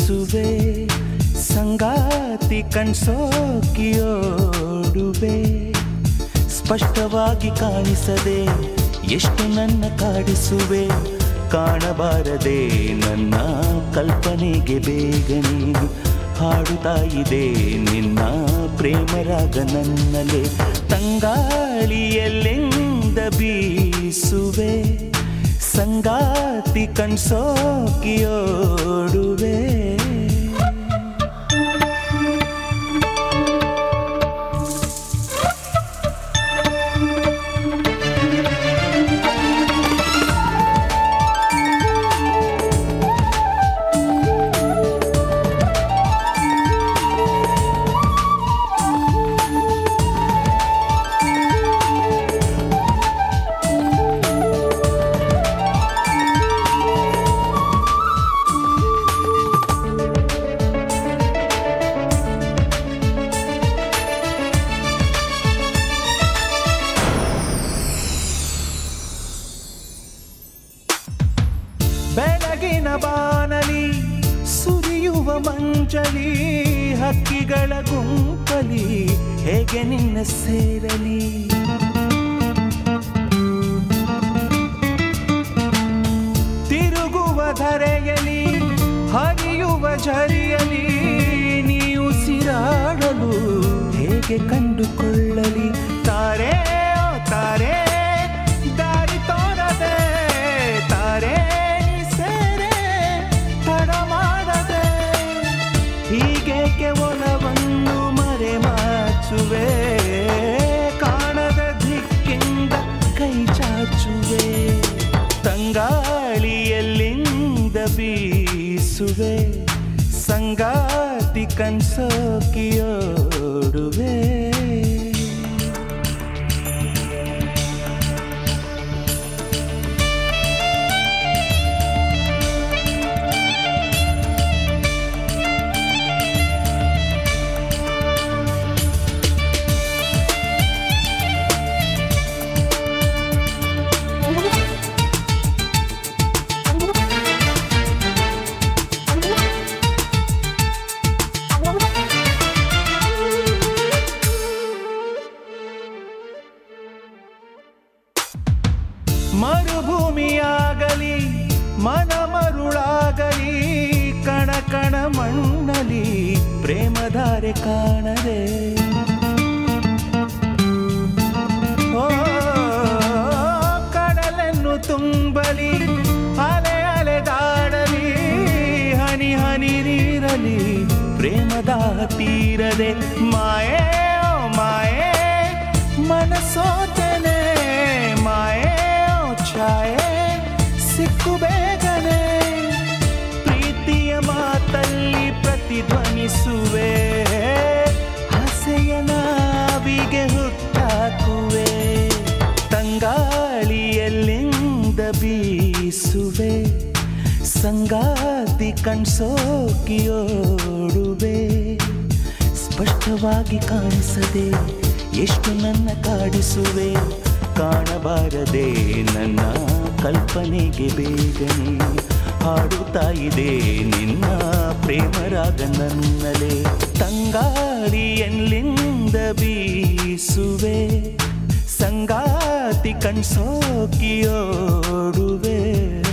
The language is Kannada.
ಬೀಸುವೆ ಸಂಗಾತಿ ಕಣ್ಸೋಕಿಯೋಡುವೆ ಸ್ಪಷ್ಟವಾಗಿ ಕಾಣಿಸದೆ ಎಷ್ಟು ನನ್ನ ಕಾಡಿಸುವೆ ಕಾಣಬಾರದೆ ನನ್ನ ಕಲ್ಪನೆಗೆ ಬೇಗನೆ ಹಾಡುತ್ತಾ ಇದೆ ನಿನ್ನ ಪ್ರೇಮರಾಗ ನನ್ನಲೆ ತಂಗಾಳಿಯಲ್ಲೆಂದ ಬೀಸುವೆ ಸಂಗಾತಿ ಕಣ್ಸೋಕಿಯೋಡುವೆ ಬೆಳಗಿನ ಬಾನಲಿ ಸುರಿಯುವ ಮಂಜಲಿ ಹಕ್ಕಿಗಳ ಗುಂಪಲಿ ಹೇಗೆ ನಿನ್ನ ಸೇರಲಿ ತಿರುಗುವ ಧರೆಯಲಿ ಹರಿಯುವ ಝರಿಯಲಿ ನೀ ಉಸಿರಾಡಲು ಹೇಗೆ ಕಂಡುಕೊಳ್ಳಲಿ ತಾರೆ ಓ ತಾರೆ ದಾರಿ ತೋರದೆ ತಾರೆ ಹೀಗೇಕೆ ಒಲವನ್ನು ಮರೆಮಾಚುವೆ ಕಾಣದ ದಿಕ್ಕಿಂದ ಕೈ ಚಾಚುವೆ ತಂಗಾಳಿಯಲ್ಲಿಂದ ಬೀಸುವೆ ಸಂಗಾತಿ ಕಣ್ಸೋಕಿಯೋಡುವೆ ಮರುಭೂಮಿಯಾಗಲಿ ಮನ ಮರುಳಾಗಲಿ ಕಣ ಕಣ ಮಣ್ಣಲಿ ಪ್ರೇಮಧಾರೆ ಕಾಣದೆ ಓ ಕಡಲನ್ನು ತುಂಬಲಿ ಅಲೆ ಅಲೆದಾಡಲಿ ಹನಿ ಹನಿ ನೀರಲಿ ಪ್ರೇಮದಾಹ ತೀರದೆ ಮಾಯೆ ಓ ಮಾಯೆ ಮನಸೋತನೆ ಮಾಯೆ ಛಾಯೆ ಸಿಕ್ಕು ಬೇಗನೆ ಪ್ರೀತಿಯ ಮಾತಲ್ಲಿ ಪ್ರತಿಧ್ವನಿಸುವೆ ಆಸೆಯ ನಾವಿಗೆ ಹುಟ್ಟಾಕುವೆ ತಂಗಾಳಿಯಲ್ಲಿಂದ ಬೀಸುವೆ ಸಂಗಾತಿ ಕಣ್ಸೋಕಿಯೋಡುವೆ ಸ್ಪಷ್ಟವಾಗಿ ಕಾಣಿಸದೆ ಎಷ್ಟು ನನ್ನ ಕಾಡಿಸುವೆ ಕಾಣಬಾರದೆ ನನ್ನ ಕಲ್ಪನೆಗೆ ಬೇಗನೆ ಹಾಡುತ್ತಾ ಇದೆ ನಿನ್ನ ಪ್ರೇಮರಾಗ ನನ್ನಲೆ ತಂಗಾಳಿಯಲ್ಲಿಂದ ಬೀಸುವೆ ಸಂಗಾತಿ ಕಣ್ಸೋಕಿಯೋಡುವೆ